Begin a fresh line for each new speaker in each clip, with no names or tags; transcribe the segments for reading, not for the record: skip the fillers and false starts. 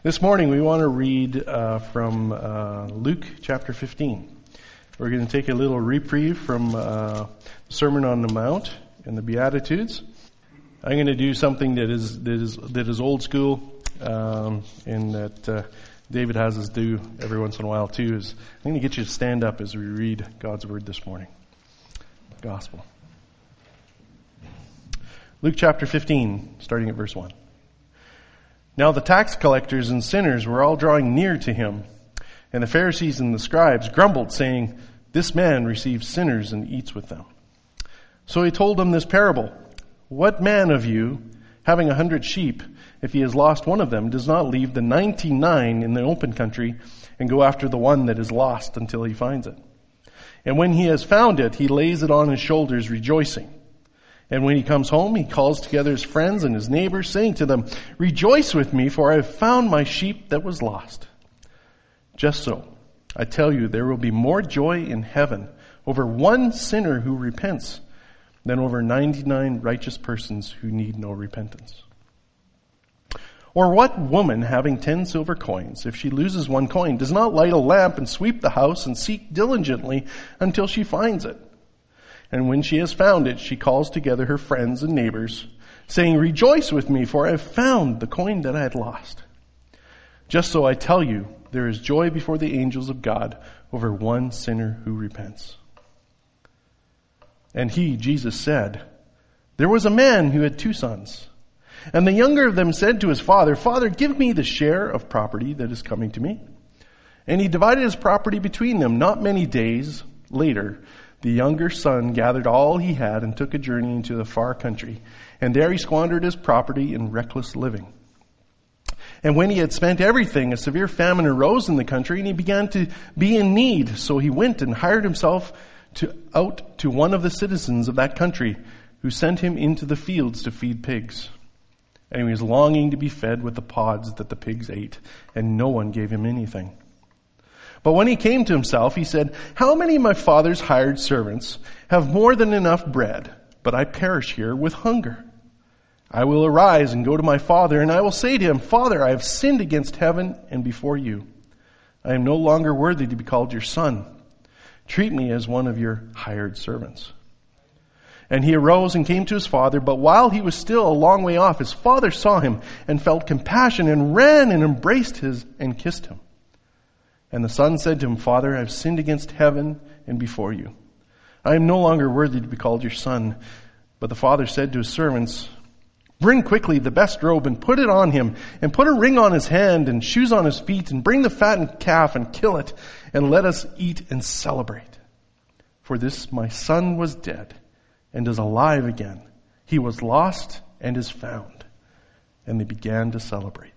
This morning we want to read from Luke chapter 15. We're going to take a little reprieve from Sermon on the Mount and the Beatitudes. I'm going to do something that is old school, and that David has us do every once in a while too. Is I'm going to get you to stand up as we read God's word this morning. Gospel. Luke chapter 15, starting at verse 1. Now the tax collectors and sinners were all drawing near to him, and the Pharisees and the scribes grumbled, saying, "This man receives sinners and eats with them." So he told them this parable. "What man of you, having 100 sheep, if he has lost one of them, does not leave the 99 in the open country and go after the one that is lost until he finds it? And when he has found it, he lays it on his shoulders, rejoicing. And when he comes home, he calls together his friends and his neighbors, saying to them, 'Rejoice with me, for I have found my sheep that was lost.' Just so, I tell you, there will be more joy in heaven over one sinner who repents than over 99 righteous persons who need no repentance. Or what woman, having 10 silver coins, if she loses one coin, does not light a lamp and sweep the house and seek diligently until she finds it? And when she has found it, she calls together her friends and neighbors, saying, 'Rejoice with me, for I have found the coin that I had lost.' Just so I tell you, there is joy before the angels of God over one sinner who repents." And he, Jesus, said, "There was a man who had 2 sons. And the younger of them said to his father, 'Father, give me the share of property that is coming to me.' And he divided his property between them. Not many days later, the younger son gathered all he had and took a journey into the far country. And there he squandered his property in reckless living. And when he had spent everything, a severe famine arose in the country, and he began to be in need. So he went and hired himself out to one of the citizens of that country, who sent him into the fields to feed pigs. And he was longing to be fed with the pods that the pigs ate, and no one gave him anything. But when he came to himself, he said, 'How many of my father's hired servants have more than enough bread, but I perish here with hunger? I will arise and go to my father, and I will say to him, Father, I have sinned against heaven and before you. I am no longer worthy to be called your son. Treat me as one of your hired servants.' And he arose and came to his father, but while he was still a long way off, his father saw him and felt compassion and ran and embraced and kissed him. And the son said to him, 'Father, I have sinned against heaven and before you. I am no longer worthy to be called your son.' But the father said to his servants, 'Bring quickly the best robe and put it on him, and put a ring on his hand and shoes on his feet, and bring the fattened calf and kill it, and let us eat and celebrate. For this my son was dead and is alive again. He was lost and is found.' And they began to celebrate.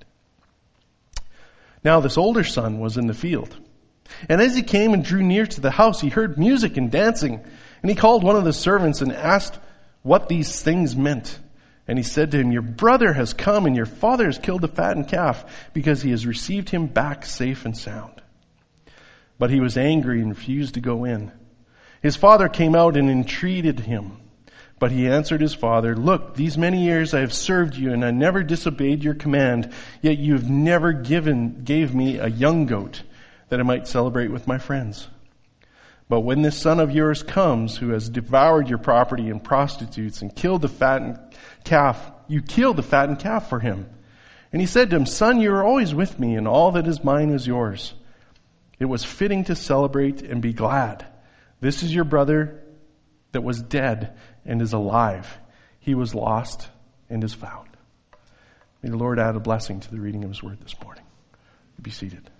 Now this older son was in the field. And as he came and drew near to the house, he heard music and dancing. And he called one of the servants and asked what these things meant. And he said to him, 'Your brother has come, and your father has killed the fattened calf, because he has received him back safe and sound.' But he was angry and refused to go in. His father came out and entreated him. But he answered his father, 'Look, these many years I have served you, and I never disobeyed your command, yet you have never gave me a young goat, that I might celebrate with my friends. But when this son of yours comes, who has devoured your property in prostitutes and killed the fattened calf, you killed the fattened calf for him.' And he said to him, 'Son, you are always with me, and all that is mine is yours. It was fitting to celebrate and be glad. This is your brother that was dead and is alive. He was lost and is found.'" May the Lord add a blessing to the reading of his word this morning. Be seated.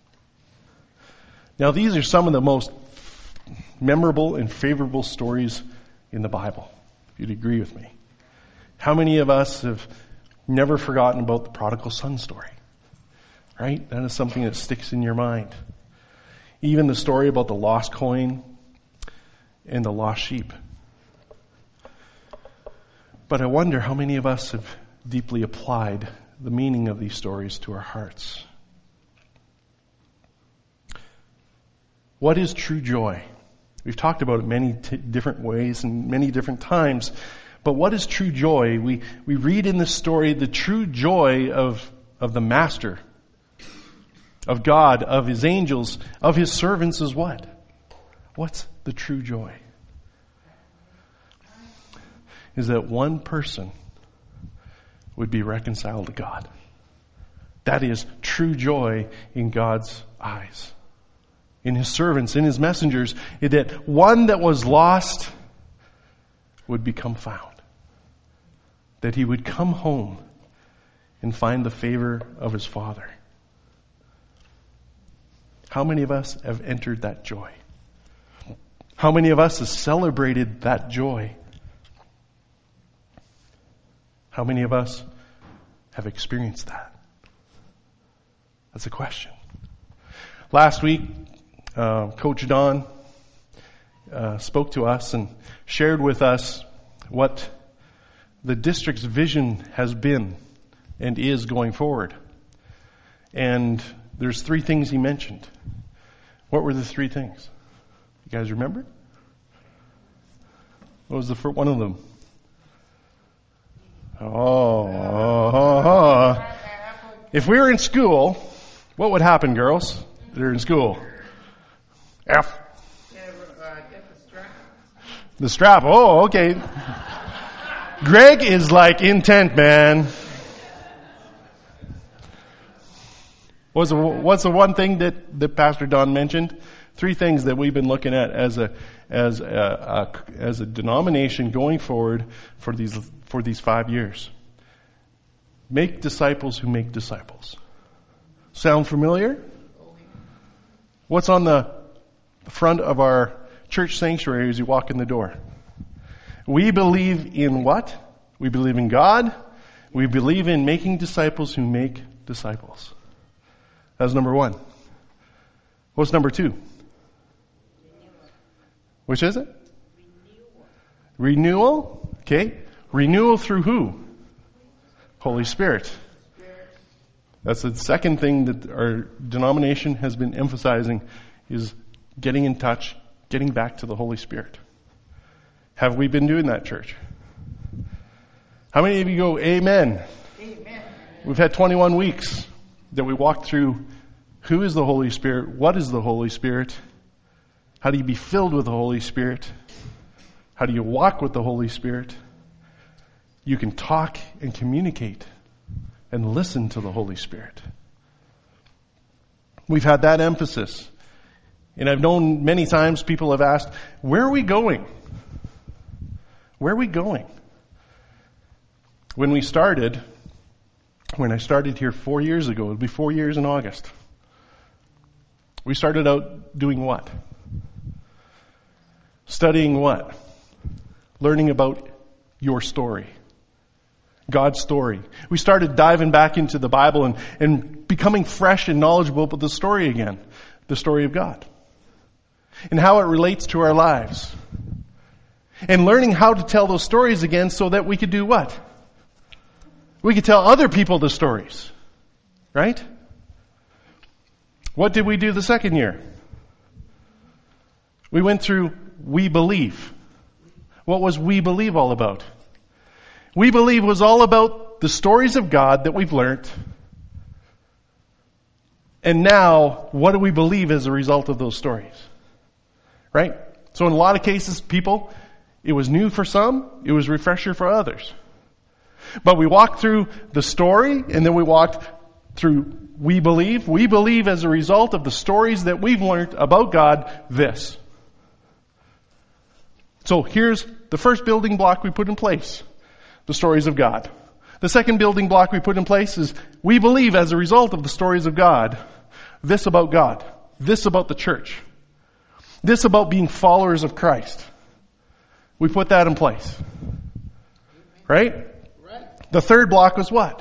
Now these are some of the most memorable and favorable stories in the Bible, if you'd agree with me. How many of us have never forgotten about the prodigal son story? Right? That is something that sticks in your mind. Even the story about the lost coin and the lost sheep. But I wonder how many of us have deeply applied the meaning of these stories to our hearts. What is true joy? We've talked about it many different ways and many different times. But what is true joy? We read in this story the true joy of the master of God, of His angels, of His servants is what? What's the true joy? Is that one person would be reconciled to God. That is true joy in God's eyes. In His servants, in His messengers, that one that was lost would become found. That he would come home and find the favor of his Father. How many of us have entered that joy? How many of us have celebrated that joy? How many of us have experienced that? That's a question. Last week, Coach Don spoke to us and shared with us what the district's vision has been and is going forward. And there's 3 things he mentioned. What were the 3 things? You guys remember? What was the first one of them? If we were in school, what would happen, girls? They're in school. F. The strap. Oh, okay. Greg is like intent, man. What's the one thing that Pastor Don mentioned? 3 things that we've been looking at as a denomination going forward for these 5 years. Make disciples who make disciples. Sound familiar? What's on the front of our church sanctuary as you walk in the door? We believe in what? We believe in God. We believe in making disciples who make disciples. That's number 1. What's number 2? Which is it? Renewal. Okay. Renewal through who? Holy Spirit. That's the second thing that our denomination has been emphasizing, is getting in touch, getting back to the Holy Spirit. Have we been doing that, church? How many of you go, amen? Amen. We've had 21 weeks that we walked through who is the Holy Spirit, what is the Holy Spirit, how do you be filled with the Holy Spirit, how do you walk with the Holy Spirit. You can talk and communicate and listen to the Holy Spirit. We've had that emphasis. And I've known many times people have asked, where are we going? Where are we going? When I started here 4 years ago, it'll be 4 years in August. We started out doing what? Studying what? Learning about your story. God's story. We started diving back into the Bible and becoming fresh and knowledgeable about the story again. The story of God. And how it relates to our lives. And learning how to tell those stories again so that we could do what? We could tell other people the stories. Right? What did we do the second year? We went through We Believe. What was We Believe all about? We Believe was all about the stories of God that we've learned. And now, what do we believe as a result of those stories? Right? So in a lot of cases, people, it was new for some, it was refresher for others. But we walked through the story, and then we walked through We Believe. We believe as a result of the stories that we've learned about God, this. So here's the first building block we put in place. The stories of God. The second building block we put in place is we believe as a result of the stories of God, this about God, this about the church, this about being followers of Christ. We put that in place. Right? The third block was what?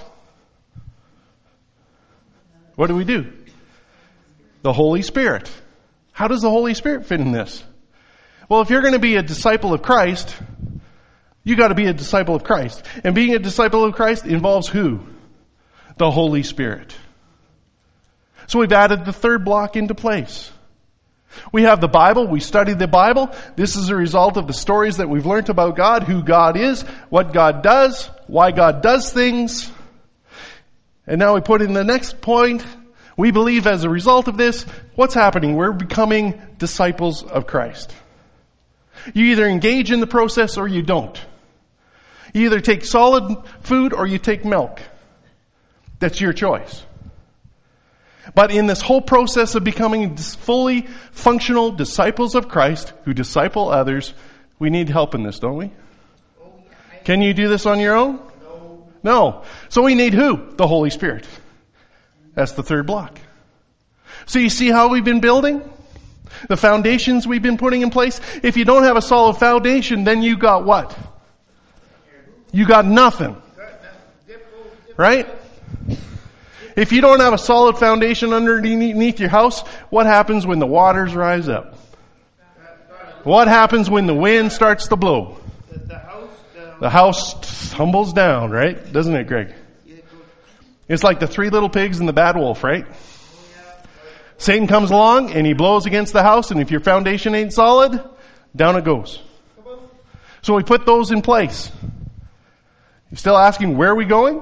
What do? The Holy Spirit. How does the Holy Spirit fit in this? Well, if you're going to be a disciple of Christ, you got to be a disciple of Christ. And being a disciple of Christ involves who? The Holy Spirit. So we've added the third block into place. We have the Bible. We study the Bible. This is a result of the stories that we've learned about God, who God is, what God does, why God does things. And now we put in the next point. We believe as a result of this, what's happening? We're becoming disciples of Christ. You either engage in the process or you don't. You either take solid food or you take milk. That's your choice. But in this whole process of becoming fully functional disciples of Christ who disciple others, we need help in this, don't we? Can you do this on your own? No. So we need who? The Holy Spirit. That's the third block. So you see how we've been building? The foundations we've been putting in place? If you don't have a solid foundation, then you got what? You got nothing. Right? If you don't have a solid foundation underneath your house, what happens when the waters rise up? What happens when the wind starts to blow? The house tumbles down, right? Doesn't it, Greg? It's like the three little pigs and the bad wolf, right? Satan comes along and he blows against the house, and if your foundation ain't solid, down it goes. So we put those in place. You're still asking, where are we going?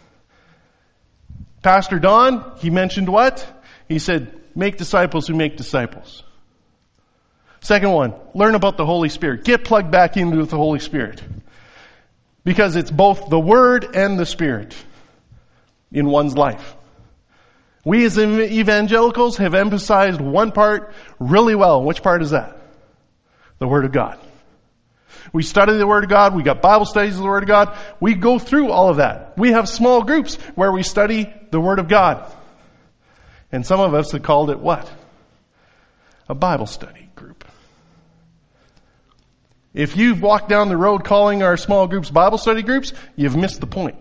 Pastor Don, he mentioned what? He said, make disciples who make disciples. Second one, learn about the Holy Spirit. Get plugged back into the Holy Spirit. Because it's both the Word and the Spirit in one's life. We as evangelicals have emphasized one part really well. Which part is that? The Word of God. We study the Word of God. We got Bible studies of the Word of God. We go through all of that. We have small groups where we study the Word of God. And some of us have called it what? A Bible study group. If you've walked down the road calling our small groups Bible study groups, you've missed the point.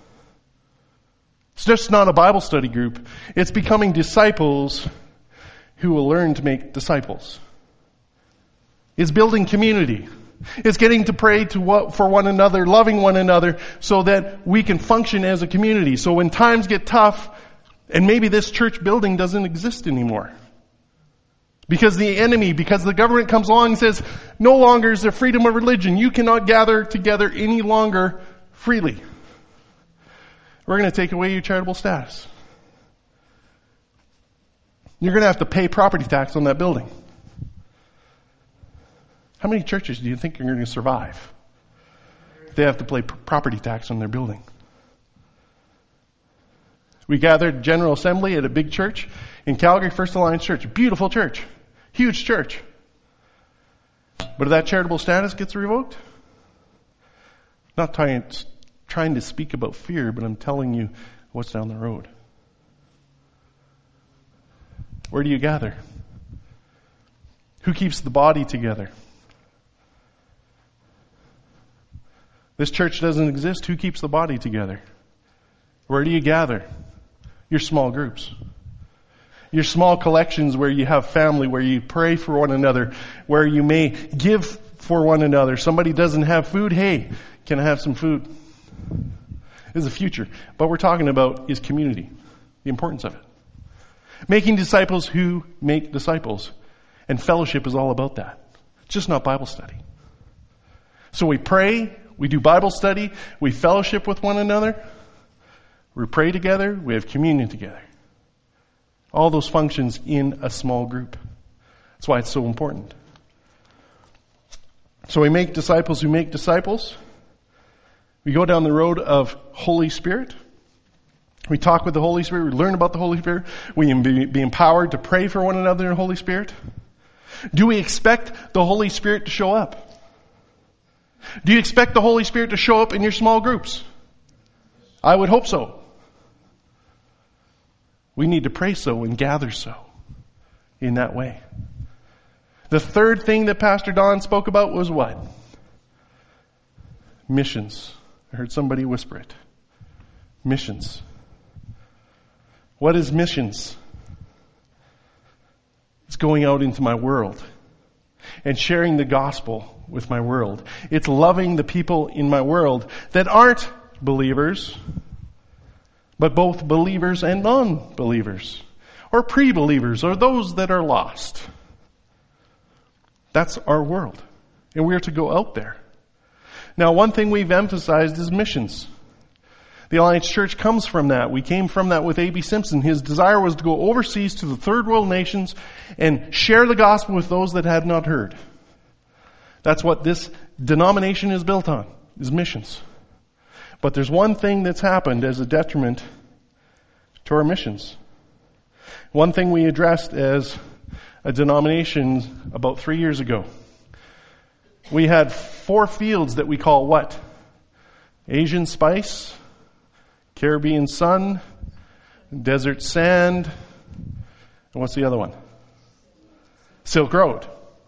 It's just not a Bible study group. It's becoming disciples who will learn to make disciples. It's building community. It's getting to pray for one another, loving one another, so that we can function as a community. So when times get tough, and maybe this church building doesn't exist anymore, because the government comes along and says, no longer is there freedom of religion. You cannot gather together any longer freely. We're going to take away your charitable status. You're going to have to pay property tax on that building. How many churches do you think are going to survive if they have to pay property tax on their building? We gathered General Assembly at a big church in Calgary, First Alliance Church. Beautiful church. Huge church. But if that charitable status gets revoked, not trying to speak about fear, but I'm telling you what's down the road. Where do you gather? Who keeps the body together? This church doesn't exist. Who keeps the body together? Where do you gather? Your small groups. Your small collections where you have family, where you pray for one another, where you may give for one another. Somebody doesn't have food. Hey, can I have some food? This is the future. But we're talking about is community. The importance of it. Making disciples who make disciples. And fellowship is all about that. It's just not Bible study. So we pray, we do Bible study, we fellowship with one another, we pray together, we have communion together. All those functions in a small group. That's why it's so important. So we make disciples who make disciples. We go down the road of Holy Spirit. We talk with the Holy Spirit. We learn about the Holy Spirit. We can be empowered to pray for one another in the Holy Spirit. Do we expect the Holy Spirit to show up? Do you expect the Holy Spirit to show up in your small groups? I would hope so. We need to pray so and gather so in that way. The third thing that Pastor Don spoke about was what? Missions. I heard somebody whisper it. Missions. What is missions? It's going out into my world and sharing the gospel with my world. It's loving the people in my world that aren't believers, but both believers and non-believers, or pre-believers, or those that are lost. That's our world. And we're to go out there. Now, one thing we've emphasized is missions. The Alliance Church comes from that. We came from that with A.B. Simpson. His desire was to go overseas to the third world nations and share the gospel with those that had not heard. That's what this denomination is built on, is missions. But there's one thing that's happened as a detriment to our missions. One thing we addressed as a denomination about 3 years ago. We had 4 fields that we call what? Asian spice, Caribbean sun, desert sand, and what's the other one? Silk Road.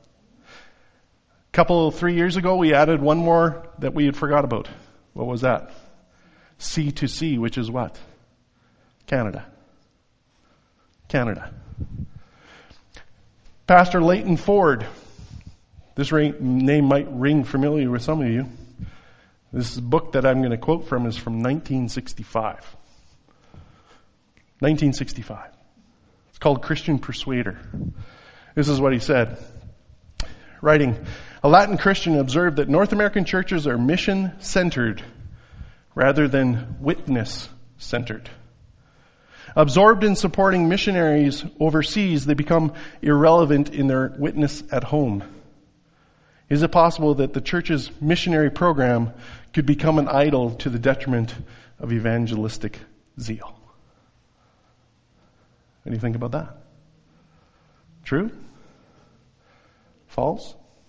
3 years ago, we added one more that we had forgot about. What was that? Sea to sea, which is what? Canada. Pastor Leighton Ford. This name might ring familiar with some of you. This book that I'm going to quote from is from 1965. 1965. It's called Christian Persuader. This is what he said. Writing, a Latin Christian observed that North American churches are mission-centered rather than witness-centered. Absorbed in supporting missionaries overseas, they become irrelevant in their witness at home. Is it possible that the church's missionary program could become an idol to the detriment of evangelistic zeal? What do you think about that? True? False?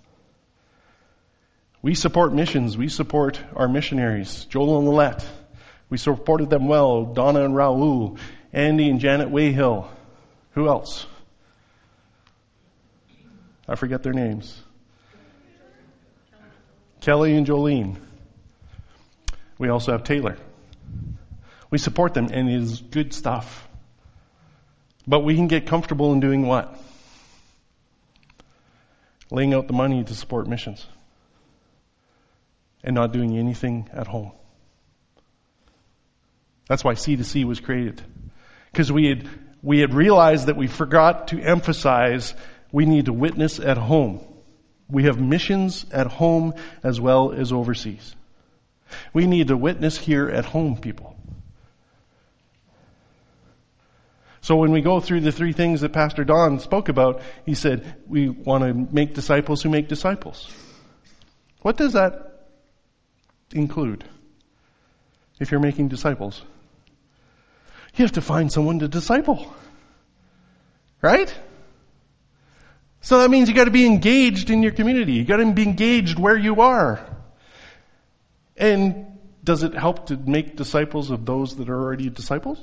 We support missions. We support our missionaries. Joel and Lillette. We supported them well. Donna and Raul. Andy and Janet Wayhill. Who else? I forget their names. Kelly and Jolene. We also have Taylor. We support them, and it is good stuff. But we can get comfortable in doing what? Laying out the money to support missions. And not doing anything at home. That's why C2C was created. Because we had realized that we forgot to emphasize we need to witness at home. We have missions at home as well as overseas. We need to witness here at home, people. So when we go through the 3 things that Pastor Don spoke about, he said we want to make disciples who make disciples. What does that include? If you're making disciples, you have to find someone to disciple. Right? So that means you got to be engaged in your community. You got to be engaged where you are. And does it help to make disciples of those that are already disciples?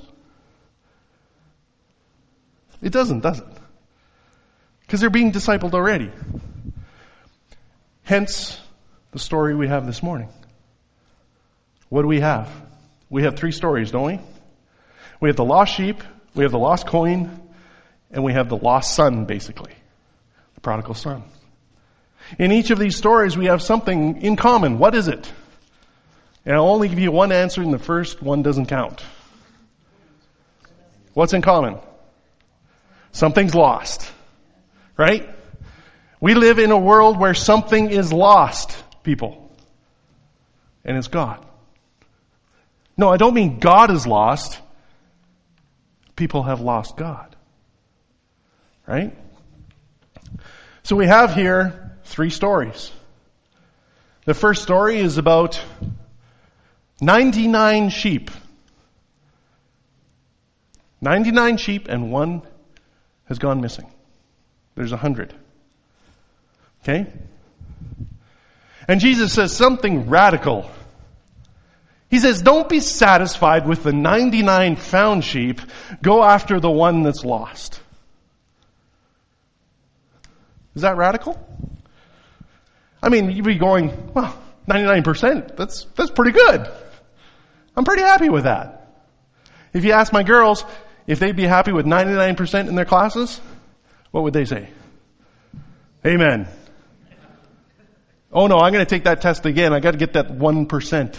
It doesn't, does it? Because they're being discipled already. Hence, the story we have this morning. What do we have? We have 3 stories, don't we? We have the lost sheep, we have the lost coin, and we have the lost son, basically. The prodigal son. In each of these stories, we have something in common. What is it? And I'll only give you one answer, and the first one doesn't count. What's in common? Something's lost. Right? We live in a world where something is lost, people. And it's God. No, I don't mean God is lost. People have lost God. Right? So we have here 3 stories. The first story is about 99 sheep. 99 sheep and 1 has gone missing. There's 100. Okay? And Jesus says something radical. He says, don't be satisfied with the 99 found sheep. Go after the one that's lost. Is that radical? I mean, you'd be going, well, 99%, that's pretty good. I'm pretty happy with that. If you ask my girls if they'd be happy with 99% in their classes, what would they say? Amen. Oh no, I'm going to take that test again. I got to get that 1%.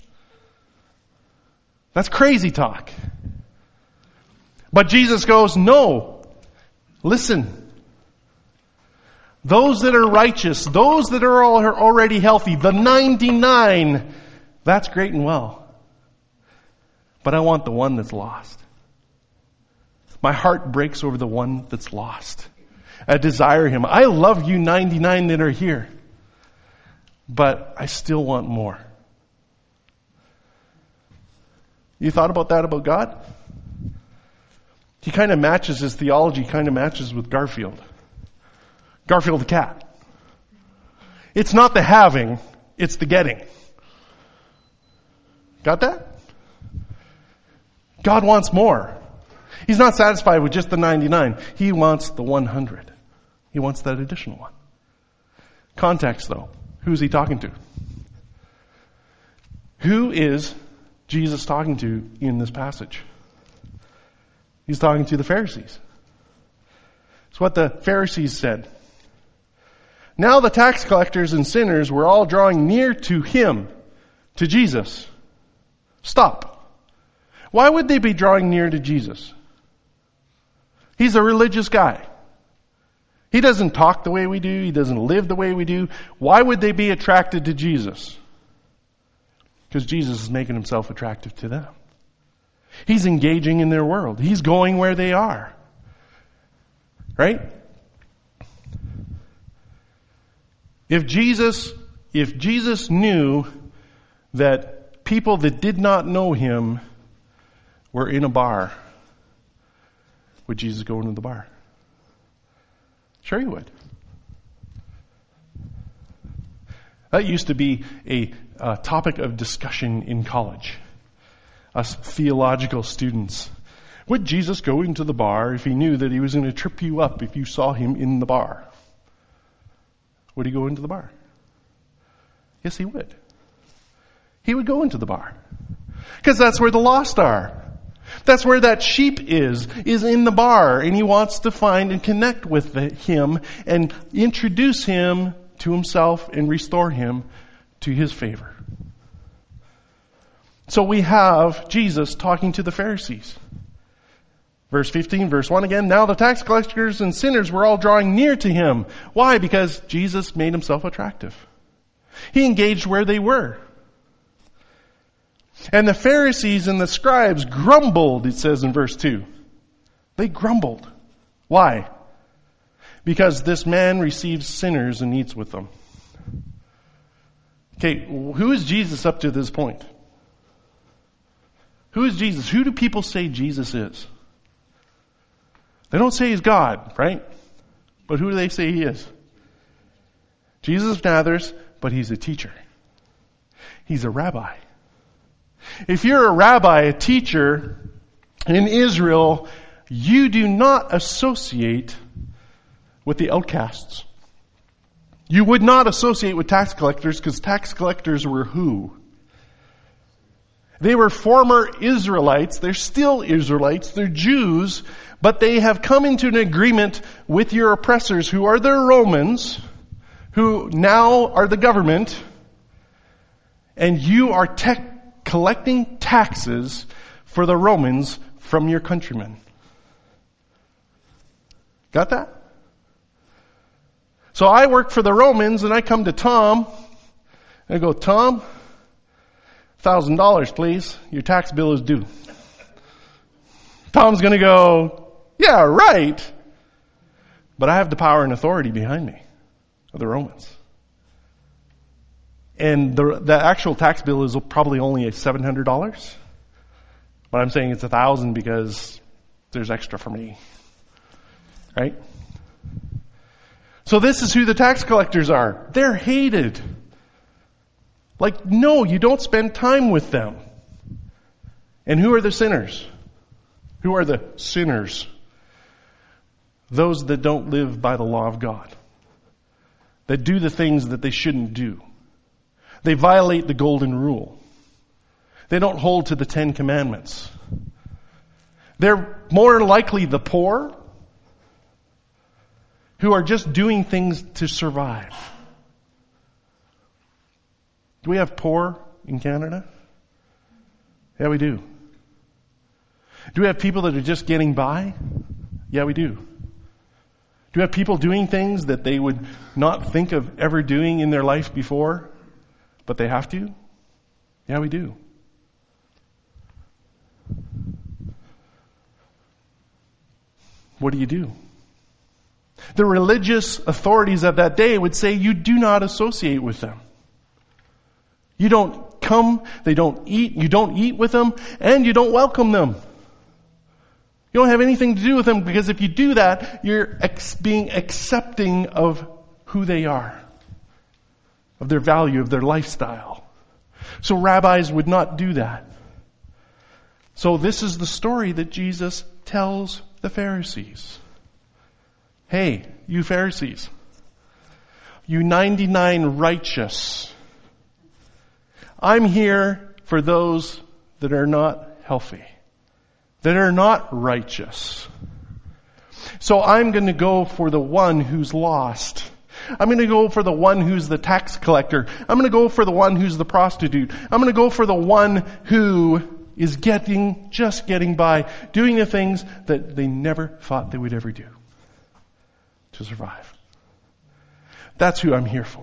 That's crazy talk. But Jesus goes, no. Listen. Those that are righteous, those that are already healthy, the 99, that's great and well. but I want the one that's lost. My heart breaks over the one that's lost. I desire him. I love you 99 that are here, but I still want more. You thought about that about God? He kind of matches, his theology kind of matches with Garfield. Garfield the cat. It's not the having, it's the getting. Got that? God wants more. He's not satisfied with just the 99. He wants the 100. He wants that additional one. Context though. Who's he talking to? Who is Jesus talking to in this passage? He's talking to the Pharisees. It's what the Pharisees said. Now the tax collectors and sinners were all drawing near to him, to Jesus. Stop. Why would they be drawing near to Jesus? He's a religious guy. He doesn't talk the way we do. He doesn't live the way we do. Why would they be attracted to Jesus? Because Jesus is making himself attractive to them. He's engaging in their world. He's going where they are. Right? If Jesus knew that people that did not know him were in a bar, would Jesus go into the bar? Sure he would. That used to be a topic of discussion in college. Us theological students. Would Jesus go into the bar if he knew that he was going to trip you up if you saw him in the bar? Would he go into the bar? Yes, he would. He would go into the bar. Because that's where the lost are. That's where that sheep is in the bar. And he wants to find and connect with him and introduce him to himself and restore him to his favor. So we have Jesus talking to the Pharisees. Verse 15, verse 1 again. Now the tax collectors and sinners were all drawing near to him. Why? Because Jesus made himself attractive. He engaged where they were. And the Pharisees and the scribes grumbled, it says in verse 2. They grumbled. Why? Because this man receives sinners and eats with them. Okay, who is Jesus up to this point? Who is Jesus? Who do people say Jesus is? They don't say he's God, right? But who do they say he is? Jesus of Nazareth, but he's a teacher. He's a rabbi. If you're a rabbi, a teacher in Israel, you do not associate with the outcasts. You would not associate with tax collectors because tax collectors were who? They were former Israelites. They're still Israelites. They're Jews, but they have come into an agreement with your oppressors who are the Romans, who now are the government, and you are collecting taxes for the Romans from your countrymen. Got that? So I work for the Romans and I come to Tom and I go, Tom, $1,000 please. Your tax bill is due. Tom's going to go, yeah, right. But I have the power and authority behind me of the Romans. And the actual tax bill is probably only $700. But I'm saying it's 1,000 because there's extra for me. Right? So this is who the tax collectors are. They're hated. Like, no, you don't spend time with them. And who are the sinners? Who are the sinners? Those that don't live by the law of God. That do the things that they shouldn't do. They violate the golden rule. They don't hold to the 10 commandments. They're more likely the poor who are just doing things to survive. Do we have poor in Canada? Yeah, we do. Do we have people that are just getting by? Yeah, we do. Do we have people doing things that they would not think of ever doing in their life before, but they have to? Yeah, we do. what do? The religious authorities of that day would say you do not associate with them. You don't come, they don't eat, you don't eat with them, and you don't welcome them. You don't have anything to do with them, because if you do that, you're being accepting of who they are, of their value, of their lifestyle. So rabbis would not do that. So this is the story that Jesus tells the Pharisees. Hey, you Pharisees, you 99 righteous, I'm here for those that are not healthy, that are not righteous. So I'm going to go for the one who's lost. I'm going to go for the one who's the tax collector. I'm going to go for the one who's the prostitute. I'm going to go for the one who is just getting by, doing the things that they never thought they would ever do to survive. That's who I'm here for.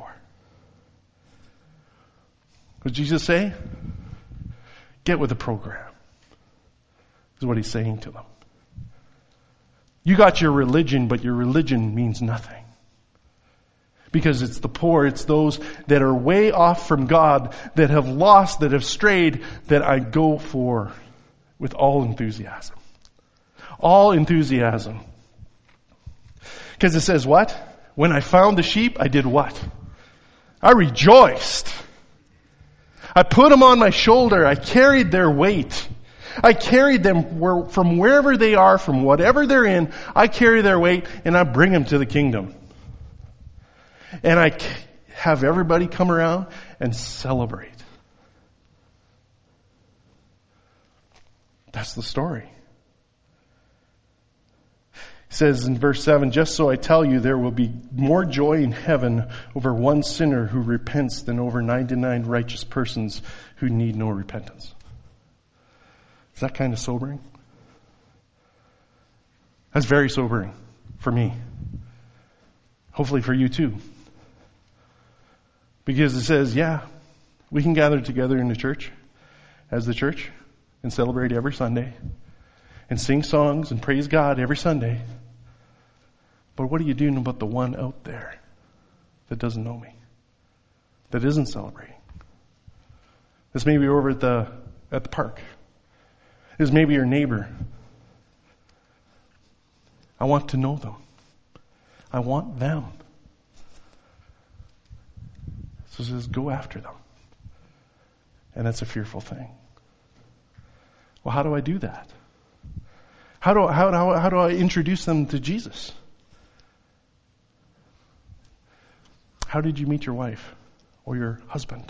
What did Jesus say? Get with the program, is what he's saying to them. You got your religion, but your religion means nothing. Because it's the poor, it's those that are way off from God, that have lost, that have strayed, that I go for with all enthusiasm. All enthusiasm. Because it says what? When I found the sheep, I did what? I rejoiced. I put them on my shoulder. I carried their weight. I carried them from wherever they are, from whatever they're in. I carry their weight and I bring them to the kingdom. And I have everybody come around and celebrate. That's the story. It says in verse 7, just so I tell you, there will be more joy in heaven over one sinner who repents than over 99 righteous persons who need no repentance. Is that kind of sobering? That's very sobering for me. Hopefully for you too. Because it says, yeah, we can gather together in the church, as the church, and celebrate every Sunday, and sing songs and praise God every Sunday. But what are you doing about the one out there that doesn't know me, that isn't celebrating? This may be over at the park. This may be your neighbor. I want to know them. I want them. So it says, go after them. And that's a fearful thing. Well, how do I do that? How do I introduce them to Jesus? How did you meet your wife or your husband?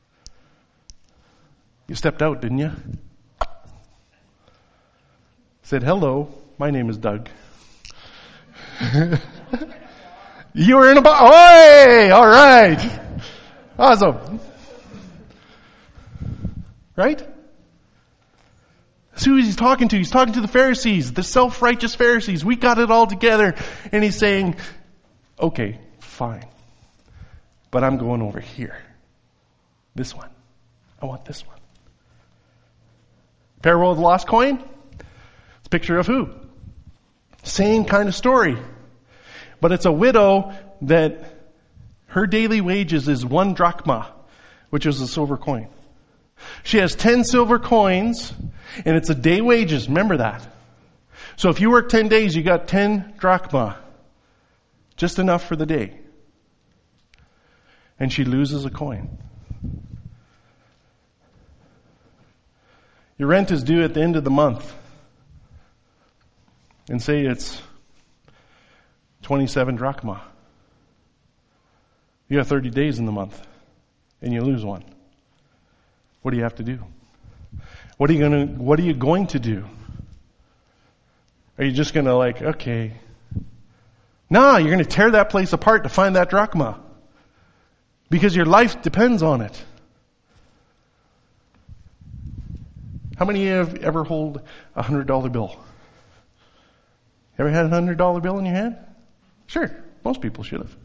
You stepped out, didn't you? Said, hello, my name is Doug. You were in a bar. Oi! All right. Awesome. Right? That's who he's talking to. He's talking to the Pharisees, the self-righteous Pharisees. We got it all together. And he's saying, okay, fine. But I'm going over here. This one. I want this one. Parable of the lost coin? It's a picture of who? Same kind of story. But it's a widow that her daily wages is 1 drachma, which is a silver coin. She has 10 silver coins, and it's a day wages. Remember that. So if you work 10 days, you got 10 drachma. Just enough for the day. And she loses a coin. Your rent is due at the end of the month. And say it's 27 drachma. You have 30 days in the month, and you lose one. What do you have to do? What are you going to do? Are you just going to okay. No, you're going to tear that place apart to find that drachma. Because your life depends on it. How many of you have ever hold a $100 bill? Ever had a $100 bill in your hand? Sure, most people should have.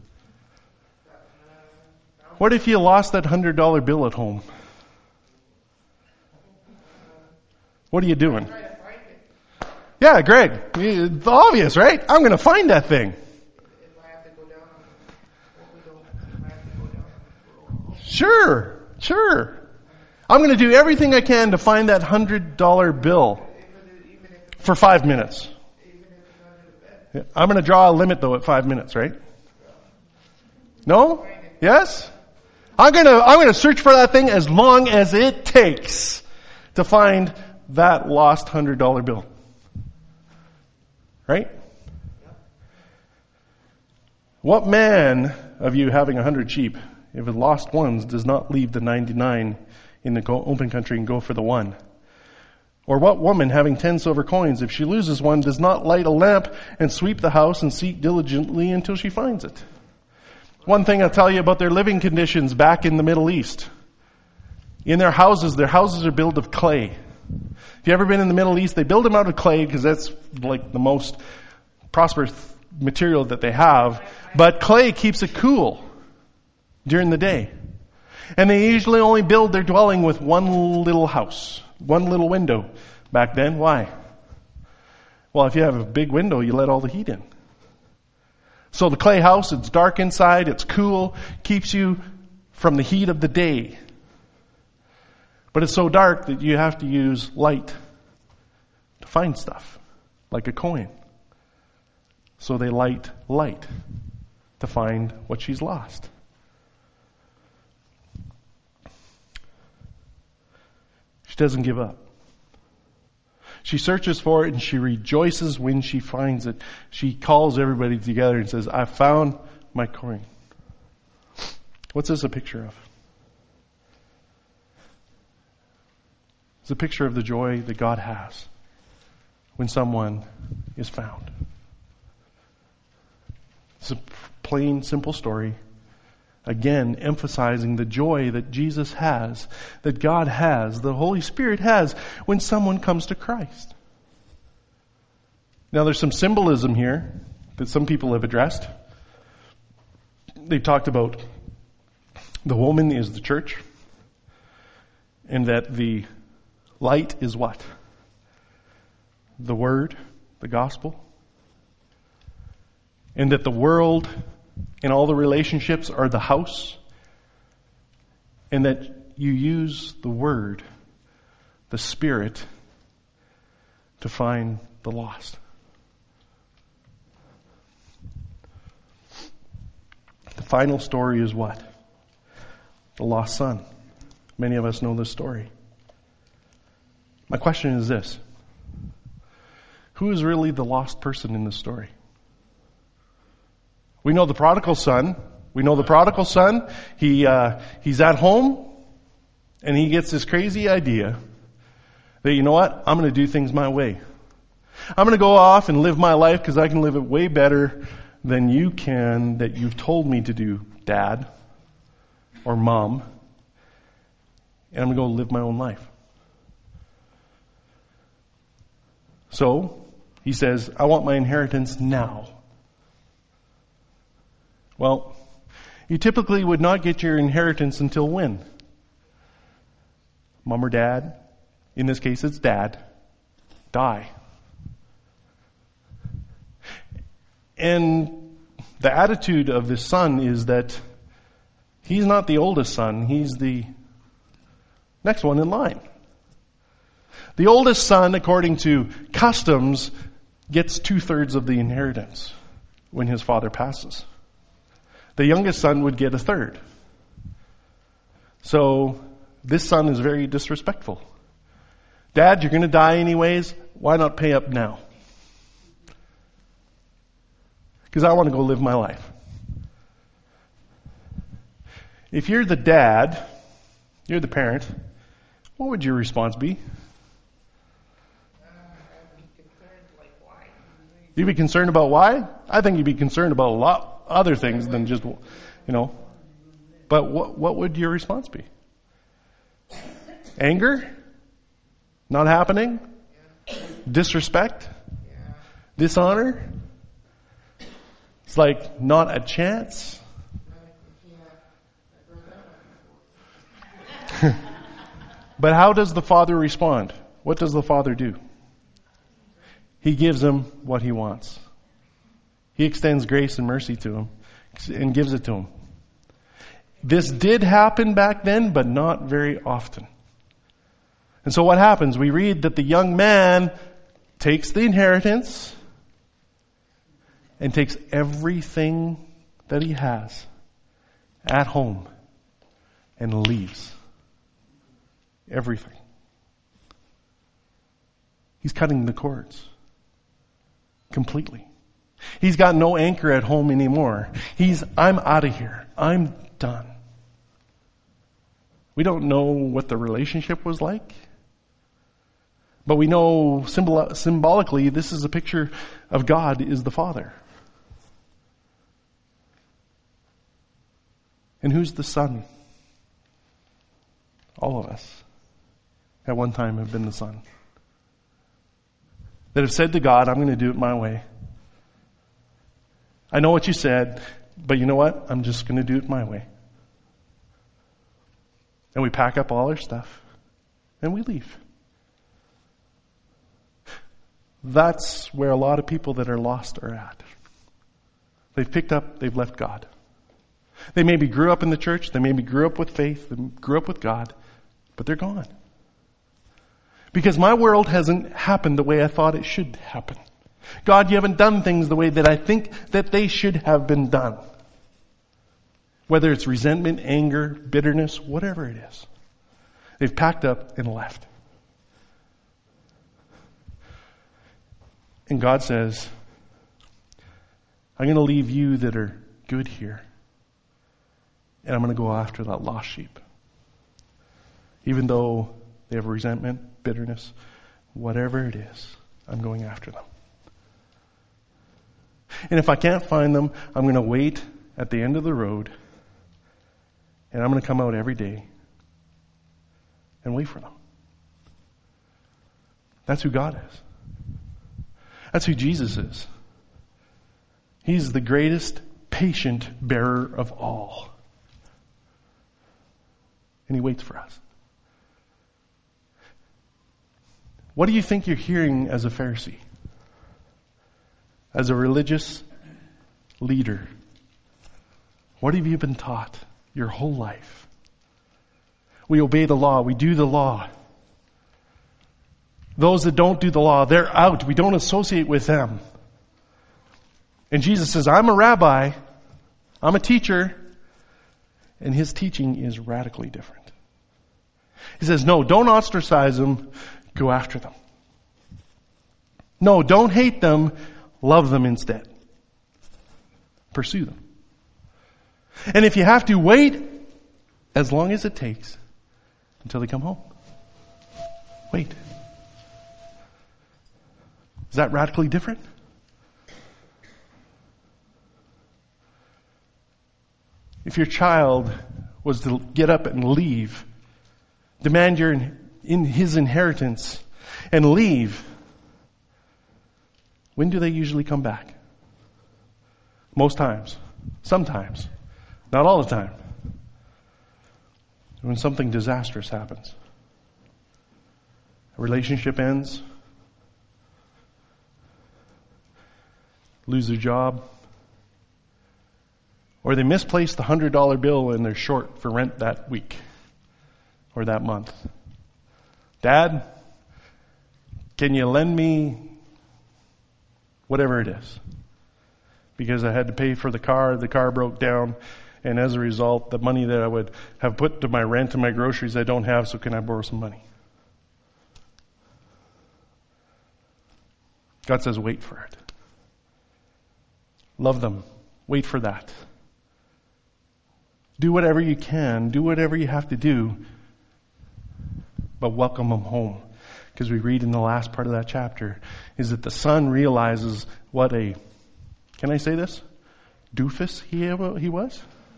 What if you lost that $100 bill at home? What are you doing? Yeah, Greg. It's obvious, right? I'm going to find that thing.
If I have to go down on what we don't, if I have to go down on the road.
Sure. I'm going to do everything I can to find that $100 bill for 5 minutes. I'm going to draw a limit though at 5 minutes, right? No? Yes? I'm going to search for that thing as long as it takes to find that lost $100 bill. Right? What man of you having 100 sheep, if it lost ones, does not leave the 99 in the open country and go for the one? Or what woman having 10 silver coins, if she loses one, does not light a lamp and sweep the house and seek diligently until she finds it? One thing I'll tell you about their living conditions back in the Middle East. In their houses are built of clay. If you've ever been in the Middle East, they build them out of clay because that's like the most prosperous material that they have. But clay keeps it cool during the day. And they usually only build their dwelling with one little house, one little window. Back then, why? Well, if you have a big window, you let all the heat in. So the clay house, it's dark inside, it's cool, keeps you from the heat of the day. But it's so dark that you have to use light to find stuff, like a coin. So they light to find what she's lost. She doesn't give up. She searches for it and she rejoices when she finds it. She calls everybody together and says, I found my coin. What's this a picture of? It's a picture of the joy that God has when someone is found. It's a plain, simple story. Again, emphasizing the joy that Jesus has, that God has, the Holy Spirit has when someone comes to Christ. Now there's some symbolism here that some people have addressed. They've talked about the woman is the church, and that the light is what? The Word, the gospel. And that the world and all the relationships are the house. And that you use the Word, the Spirit, to find the lost. The final story is what? The lost son. Many of us know this story. My question is this. Who is really the lost person in this story? We know the prodigal son. He's at home and he gets this crazy idea that, you know what? I'm going to do things my way. I'm going to go off and live my life because I can live it way better than you can, that you've told me to do, Dad or Mom. And I'm going to go live my own life. So, he says, I want my inheritance now. Well, you typically would not get your inheritance until when? Mom or Dad, in this case it's Dad, die. And the attitude of this son is that he's not the oldest son, he's the next one in line. The oldest son, according to customs, gets 2/3 of the inheritance when his father passes. The youngest son would get 1/3. So this son is very disrespectful. Dad, you're going to die anyways. Why not pay up now? Because I want to go live my life. If you're the dad, you're the parent, what would your response be? You'd be concerned about why? I think you'd be concerned about a lot other things than just, But what would your response be? Anger? Not happening? Disrespect? Dishonor? It's like not a chance? But how does the father respond? What does the father do? He gives him what he wants. He extends grace and mercy to him and gives it to him. This did happen back then, but not very often. And so what happens? We read that the young man takes the inheritance and takes everything that he has at home and leaves. Everything. He's cutting the cords completely. He's got no anchor at home anymore. I'm out of here. I'm done. We don't know what the relationship was like, but we know symbolically this is a picture of God is the Father. And who's the Son? All of us at one time have been the Son. That have said to God, I'm going to do it my way. I know what you said, but you know what? I'm just going to do it my way. And we pack up all our stuff and we leave. That's where a lot of people that are lost are at. They've left God. They maybe grew up in the church, they maybe grew up with faith, they grew up with God, but they're gone. Because my world hasn't happened the way I thought it should happen. God, you haven't done things the way that I think that they should have been done. Whether it's resentment, anger, bitterness, whatever it is. They've packed up and left. And God says, I'm going to leave you that are good here. And I'm going to go after that lost sheep. Even though they have resentment, bitterness, whatever it is, I'm going after them. And if I can't find them, I'm going to wait at the end of the road. And I'm going to come out every day and wait for them. That's who God is. That's who Jesus is. He's the greatest patient bearer of all. And he waits for us. What do you think you're hearing as a Pharisee? As a religious leader? What have you been taught your whole life? We obey the law. We do the law. Those that don't do the law, they're out. We don't associate with them. And Jesus says, I'm a rabbi. I'm a teacher. And his teaching is radically different. He says, no, don't ostracize them. Go after them. No, don't hate them. Love them instead. Pursue them. And if you have to, wait as long as it takes until they come home. Wait. Is that radically different? If your child was to get up and leave, demand in his inheritance and leave, when do they usually come back? Most times. Sometimes. Not all the time. When something disastrous happens. A relationship ends. Lose their job. Or they misplace the $100 bill and they're short for rent that week. Or that month. Dad, can you lend me whatever it is? Because I had to pay for the car broke down, and as a result, the money that I would have put to my rent and my groceries I don't have, so can I borrow some money? God says, wait for it. Love them. Wait for that. Do whatever you can. Do whatever you have to do. But welcome them home. Because we read in the last part of that chapter is that the son realizes what a, can I say this? Doofus he was.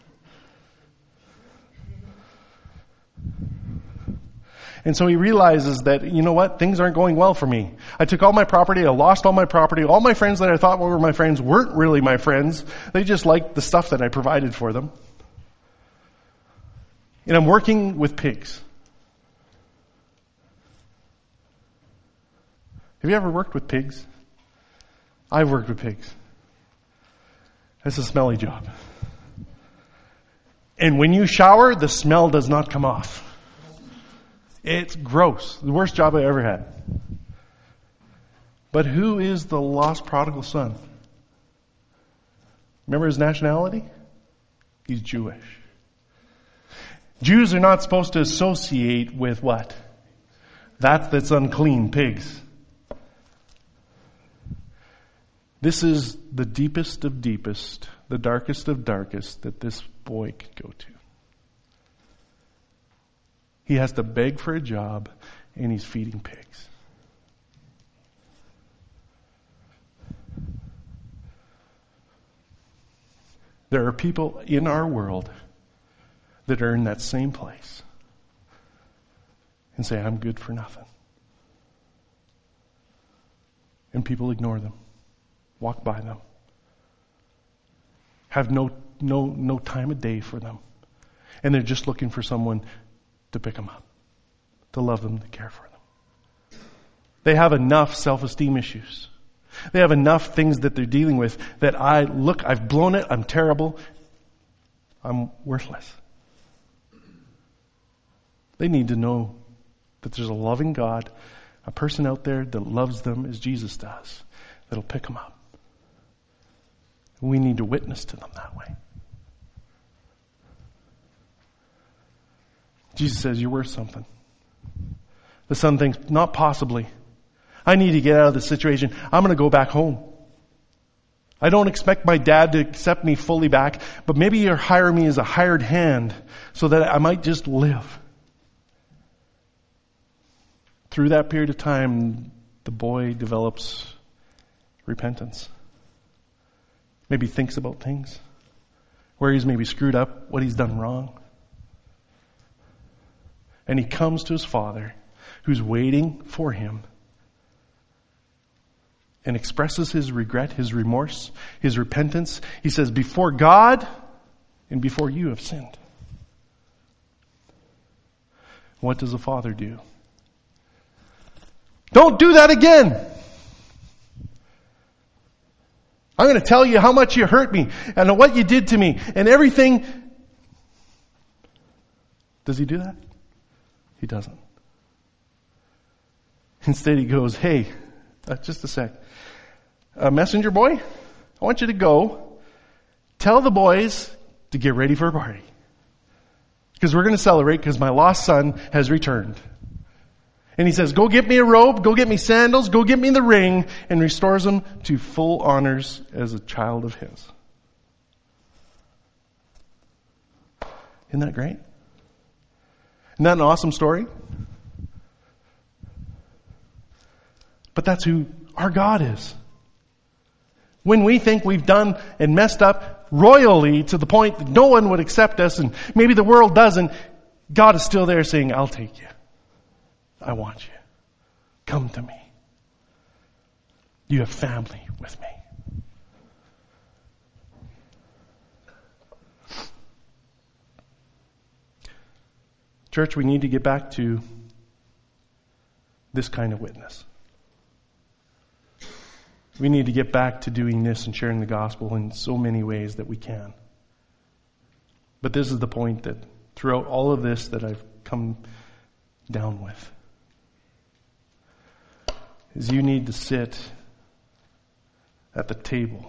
And so he realizes that, you know what, things aren't going well for me. I took all my property, I lost all my property, all my friends that I thought were my friends weren't really my friends. They just liked the stuff that I provided for them. And I'm working with pigs. Have you ever worked with pigs? I've worked with pigs. It's a smelly job. And when you shower, the smell does not come off. It's gross. The worst job I ever had. But who is the lost prodigal son? Remember his nationality? He's Jewish. Jews are not supposed to associate with what? That's unclean, pigs. This is the deepest of deepest, the darkest of darkest that this boy could go to. He has to beg for a job, and he's feeding pigs. There are people in our world that are in that same place and say, I'm good for nothing. And people ignore them, walk by them, have no time of day for them. And they're just looking for someone to pick them up, to love them, to care for them. They have enough self-esteem issues. They have enough things that they're dealing with that I've blown it, I'm terrible, I'm worthless. They need to know that there's a loving God, a person out there that loves them as Jesus does, that'll pick them up. We need to witness to them that way. Jesus says, you're worth something. The son thinks, not possibly. I need to get out of this situation. I'm going to go back home. I don't expect my dad to accept me fully back, but maybe you'll hire me as a hired hand so that I might just live. Through that period of time, the boy develops repentance. Maybe thinks about things, where he's maybe screwed up, what he's done wrong. And he comes to his father, who's waiting for him, and expresses his regret, his remorse, his repentance. He says, before God and before you have sinned. What does a father do? Don't do that again. I'm going to tell you how much you hurt me and what you did to me and everything. Does he do that? He doesn't. Instead he goes, hey, just a sec. Messenger boy, I want you to go tell the boys to get ready for a party. Because we're going to celebrate because my lost son has returned. And he says, go get me a robe, go get me sandals, go get me the ring, and restores him to full honors as a child of his. Isn't that great? Isn't that an awesome story? But that's who our God is. When we think we've done and messed up royally to the point that no one would accept us and maybe the world doesn't, God is still there saying, I'll take you. I want you. Come to me. You have family with me. Church, we need to get back to this kind of witness. We need to get back to doing this and sharing the gospel in so many ways that we can. But this is the point that throughout all of this that I've come down with, is you need to sit at the table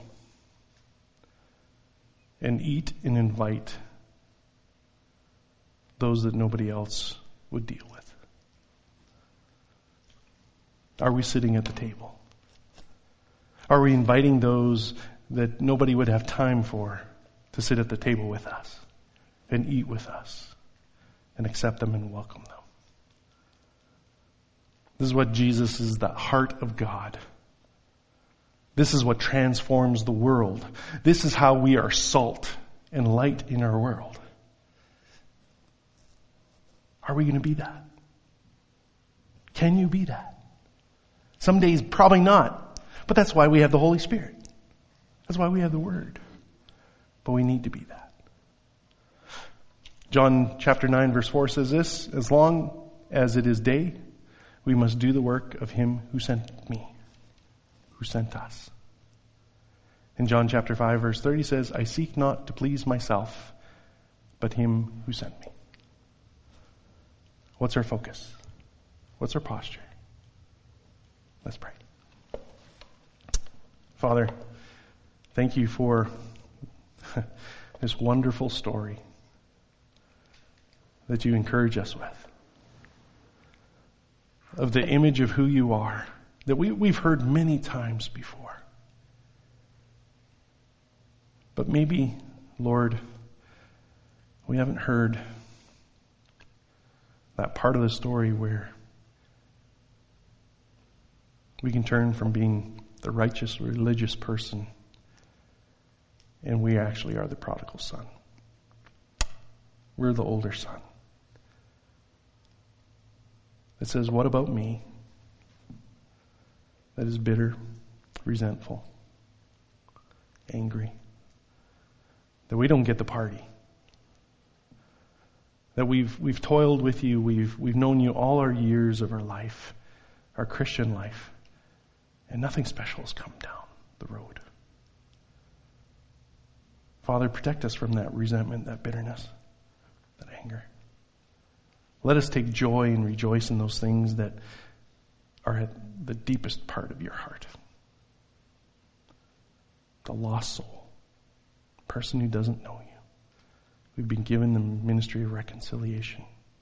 and eat and invite those that nobody else would deal with. Are we sitting at the table? Are we inviting those that nobody would have time for to sit at the table with us and eat with us and accept them and welcome them? This is what Jesus is, the heart of God. This is what transforms the world. This is how we are salt and light in our world. Are we going to be that? Can you be that? Some days probably not. But that's why we have the Holy Spirit. That's why we have the Word. But we need to be that. John chapter 9 verse 4 says this, as long as it is day, we must do the work of him who sent me, who sent us. In John chapter 5, verse 30 says, I seek not to please myself, but him who sent me. What's our focus? What's our posture? Let's pray. Father, thank you for this wonderful story that you encourage us with, of the image of who you are, that we've heard many times before. But maybe, Lord, we haven't heard that part of the story where we can turn from being the righteous, religious person, and we actually are the prodigal son. We're the older son. It says, what about me? That is bitter, resentful, angry. That we don't get the party. That we've toiled with you, we've known you all our years of our life, our Christian life, and nothing special has come down the road. Father, protect us from that resentment, that bitterness, that anger. Let us take joy and rejoice in those things that are at the deepest part of your heart. The lost soul, person who doesn't know you. We've been given the ministry of reconciliation,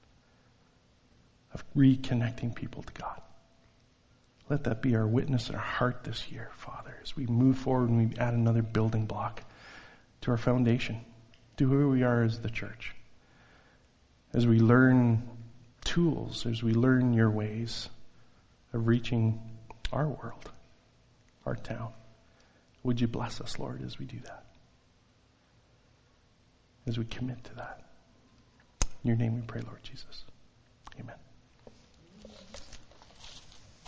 of reconnecting people to God. Let that be our witness in our heart this year, Father, as we move forward and we add another building block to our foundation, to who we are as the church. As we learn tools, as we learn your ways of reaching our world, our town. Would you bless us, Lord, as we do that? As we commit to that. In your name we pray, Lord Jesus.